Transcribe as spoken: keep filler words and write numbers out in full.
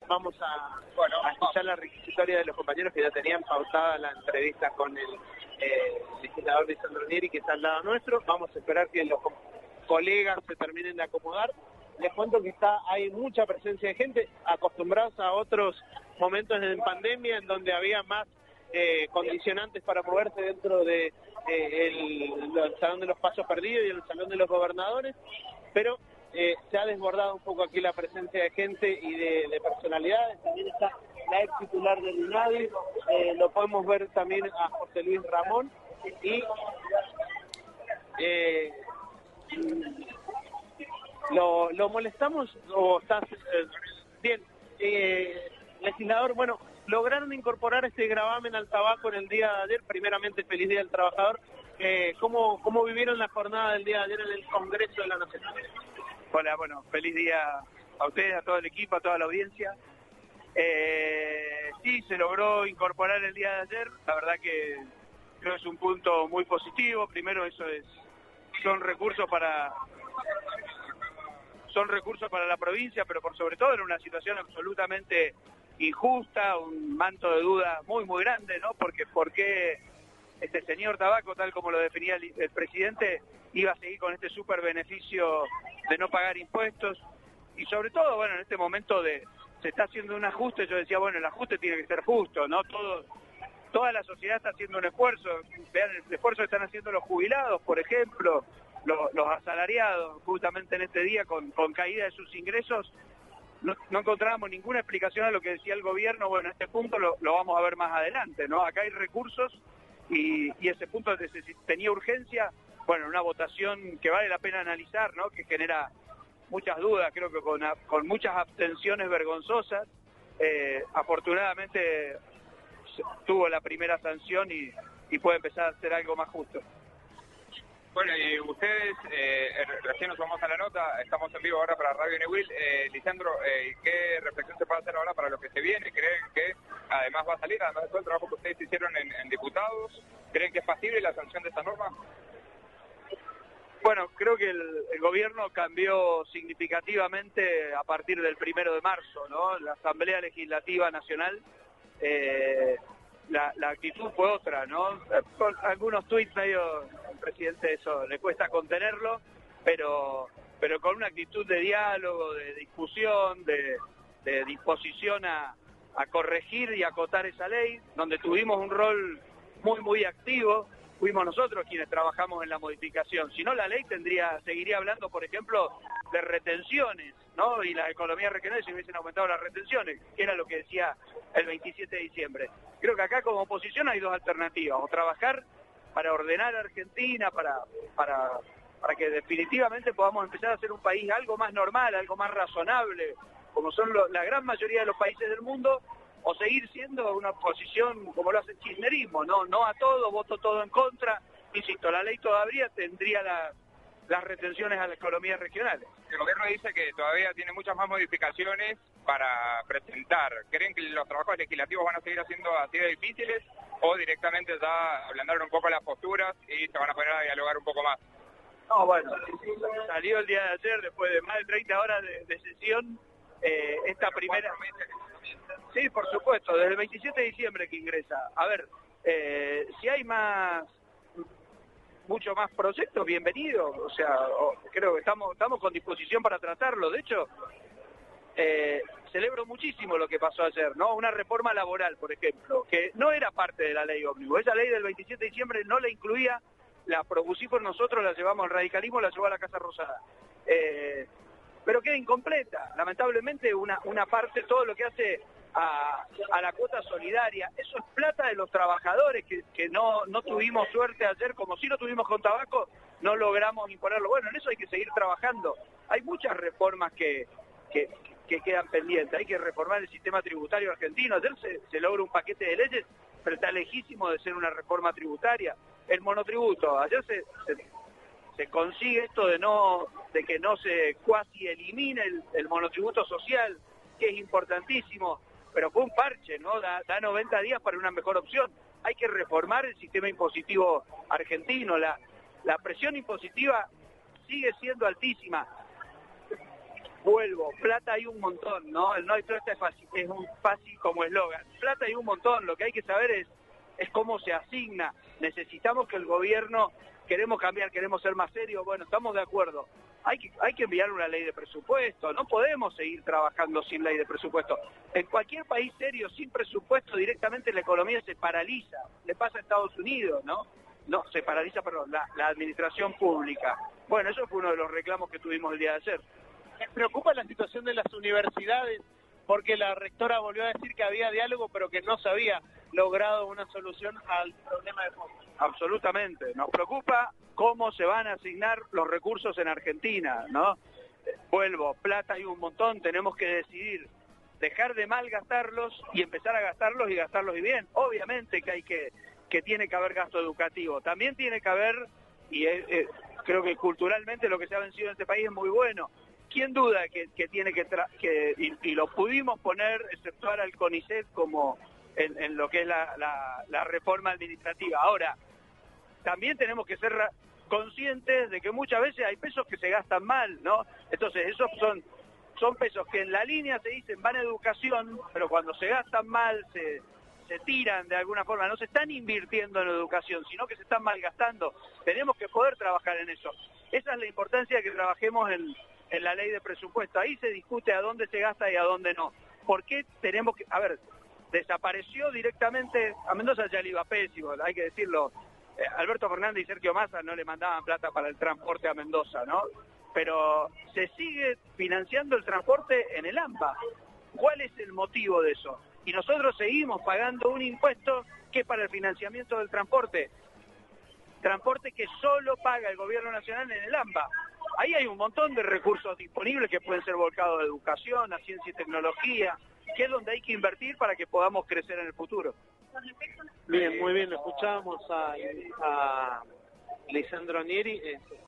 vamos a, bueno, a escuchar la requisitoria de los compañeros que ya tenían pautada la entrevista con el eh, legislador Lisandro Nieri, que está al lado nuestro. Vamos a esperar que los colegas se terminen de acomodar. Les cuento que está, hay mucha presencia de gente, acostumbrados a otros momentos en pandemia en donde había más eh, condicionantes para moverse dentro de eh, el, el Salón de los Pasos Perdidos y el Salón de los Gobernadores, pero eh, se ha desbordado un poco aquí la presencia de gente y de, de personalidades. También está la ex titular del INADI, eh, lo podemos ver también a José Luis Ramón, y eh, Lo, lo molestamos o estás eh, bien, eh, legislador. Bueno, lograron incorporar este gravamen al tabaco en el día de ayer. Primeramente, feliz Día del Trabajador. Eh, ¿cómo, ¿Cómo vivieron la jornada del día de ayer en el Congreso de la Nación? Hola, bueno, feliz día a ustedes, a todo el equipo, a toda la audiencia. Eh, sí, se logró incorporar el día de ayer. La verdad que creo que es un punto muy positivo. Primero, eso es son recursos para son recursos para la provincia, pero por sobre todo en una situación absolutamente injusta, un manto de dudas muy, muy grande, ¿no? Porque ¿por qué este señor tabaco, tal como lo definía el, el presidente, iba a seguir con este súper beneficio de no pagar impuestos? Y sobre todo, bueno, en este momento de se está haciendo un ajuste. Yo decía, bueno, el ajuste tiene que ser justo, ¿no? Todo, toda la sociedad está haciendo un esfuerzo. Vean el esfuerzo que están haciendo los jubilados, por ejemplo, Los, los asalariados, justamente en este día, con, con caída de sus ingresos. No, no encontrábamos ninguna explicación a lo que decía el gobierno. Bueno, este punto lo, lo vamos a ver más adelante, ¿no? Acá hay recursos y, y ese punto tenía urgencia. Bueno, una votación que vale la pena analizar, ¿no? Que genera muchas dudas, creo que con, con muchas abstenciones vergonzosas. Eh, afortunadamente tuvo la primera sanción y, y puede empezar a hacer algo más justo. Bueno, y ustedes, eh, recién nos vamos a la nota, estamos en vivo ahora para Radio Newell. Eh, Lisandro, eh, ¿qué reflexión se puede hacer ahora para lo que se viene? ¿Creen que además va a salir, además de todo el trabajo que ustedes hicieron en, en diputados? ¿Creen que es factible la sanción de esta norma? Bueno, creo que el, el gobierno cambió significativamente a partir del primero de marzo, ¿no? La Asamblea Legislativa Nacional, eh, la, la actitud fue otra, ¿no? Con algunos tuits medio, el presidente eso le cuesta contenerlo, pero, pero con una actitud de diálogo, de discusión, de, de disposición a, a corregir y acotar esa ley, donde tuvimos un rol muy, muy activo. Fuimos nosotros quienes trabajamos en la modificación. Si no, la ley tendría, seguiría hablando, por ejemplo, de retenciones, ¿no? Y las economías regionales se hubiesen aumentado las retenciones, que era lo que decía el veintisiete de diciembre. Creo que acá como oposición hay dos alternativas: o trabajar para ordenar a Argentina, para, para, para que definitivamente podamos empezar a ser un país algo más normal, algo más razonable, como son lo, la gran mayoría de los países del mundo, o seguir siendo una oposición como lo hace el kirchnerismo, no no a todo, voto todo en contra. Insisto, la ley todavía tendría la, las retenciones a las economías regionales. El gobierno dice que todavía tiene muchas más modificaciones para presentar. ¿Creen que los trabajos legislativos van a seguir haciendo así de difíciles o directamente ya ablandaron un poco las posturas y se van a poner a dialogar un poco más? No, bueno, salió el día de ayer, después de más de treinta horas de, de sesión, eh, esta primera... Sí, por supuesto, desde el veintisiete de diciembre que ingresa. A ver, eh, si hay más, mucho más proyectos, bienvenidos. O sea, o, creo que estamos, estamos con disposición para tratarlo. De hecho, eh, celebro muchísimo lo que pasó ayer, ¿no? Una reforma laboral, por ejemplo, que no era parte de la ley ómnibus. Esa ley del veintisiete de diciembre no la incluía, la propusimos nosotros, la llevamos al radicalismo, la llevó a la Casa Rosada. Eh, pero queda incompleta, lamentablemente, una, una parte, todo lo que hace a, a la cuota solidaria, eso es plata de los trabajadores que, que no, no tuvimos suerte ayer, como si no tuvimos con tabaco, no logramos imponerlo. Bueno, en eso hay que seguir trabajando. Hay muchas reformas que, que, que quedan pendientes, hay que reformar el sistema tributario argentino. Ayer se, se logra un paquete de leyes, pero está lejísimo de ser una reforma tributaria. El monotributo, ayer se... se se consigue esto de no de que no se cuasi elimine el, el monotributo social, que es importantísimo, pero fue un parche, ¿no? Da, da noventa días para una mejor opción. Hay que reformar el sistema impositivo argentino. La, la presión impositiva sigue siendo altísima. Vuelvo, plata hay un montón, ¿no? El no hay plata es fácil, es un fácil como eslogan. Plata hay un montón, lo que hay que saber es, es cómo se asigna. Necesitamos que el gobierno, queremos cambiar, queremos ser más serios, bueno, estamos de acuerdo. Hay que, hay que enviar una ley de presupuesto, no podemos seguir trabajando sin ley de presupuesto. En cualquier país serio, sin presupuesto, directamente la economía se paraliza. Le pasa a Estados Unidos, ¿no? No, se paraliza, perdón, la, la administración pública. Bueno, eso fue uno de los reclamos que tuvimos el día de ayer. Me preocupa la situación de las universidades, porque la rectora volvió a decir que había diálogo, pero que no se había logrado una solución al problema de fondo. Absolutamente. Nos preocupa cómo se van a asignar los recursos en Argentina, ¿no? Vuelvo, plata hay un montón, tenemos que decidir dejar de malgastarlos y empezar a gastarlos y gastarlos y bien. Obviamente que hay que, que tiene que haber gasto educativo. También tiene que haber, y eh, eh, creo que culturalmente lo que se ha vencido en este país es muy bueno. ¿Quién duda que, que tiene que, tra que y, y lo pudimos poner, exceptuar al CONICET como en, en lo que es la, la, la reforma administrativa? Ahora, también tenemos que ser conscientes de que muchas veces hay pesos que se gastan mal, ¿no? Entonces, esos son, son pesos que en la línea se dicen van a educación, pero cuando se gastan mal, se, se tiran de alguna forma, no se están invirtiendo en educación, sino que se están malgastando. Tenemos que poder trabajar en eso. Esa es la importancia de que trabajemos en en la ley de presupuesto. Ahí se discute a dónde se gasta y a dónde no. ¿Por qué tenemos que...? A ver, desapareció directamente... A Mendoza ya le iba pésimo, hay que decirlo. Eh, Alberto Fernández y Sergio Massa no le mandaban plata para el transporte a Mendoza, ¿no? Pero se sigue financiando el transporte en el AMBA. ¿Cuál es el motivo de eso? Y nosotros seguimos pagando un impuesto que es para el financiamiento del transporte. Transporte que solo paga el gobierno nacional en el AMBA. Ahí hay un montón de recursos disponibles que pueden ser volcados a educación, a ciencia y tecnología, que es donde hay que invertir para que podamos crecer en el futuro. Bien, muy bien, escuchábamos a, a Lisandro Nieri. Eh,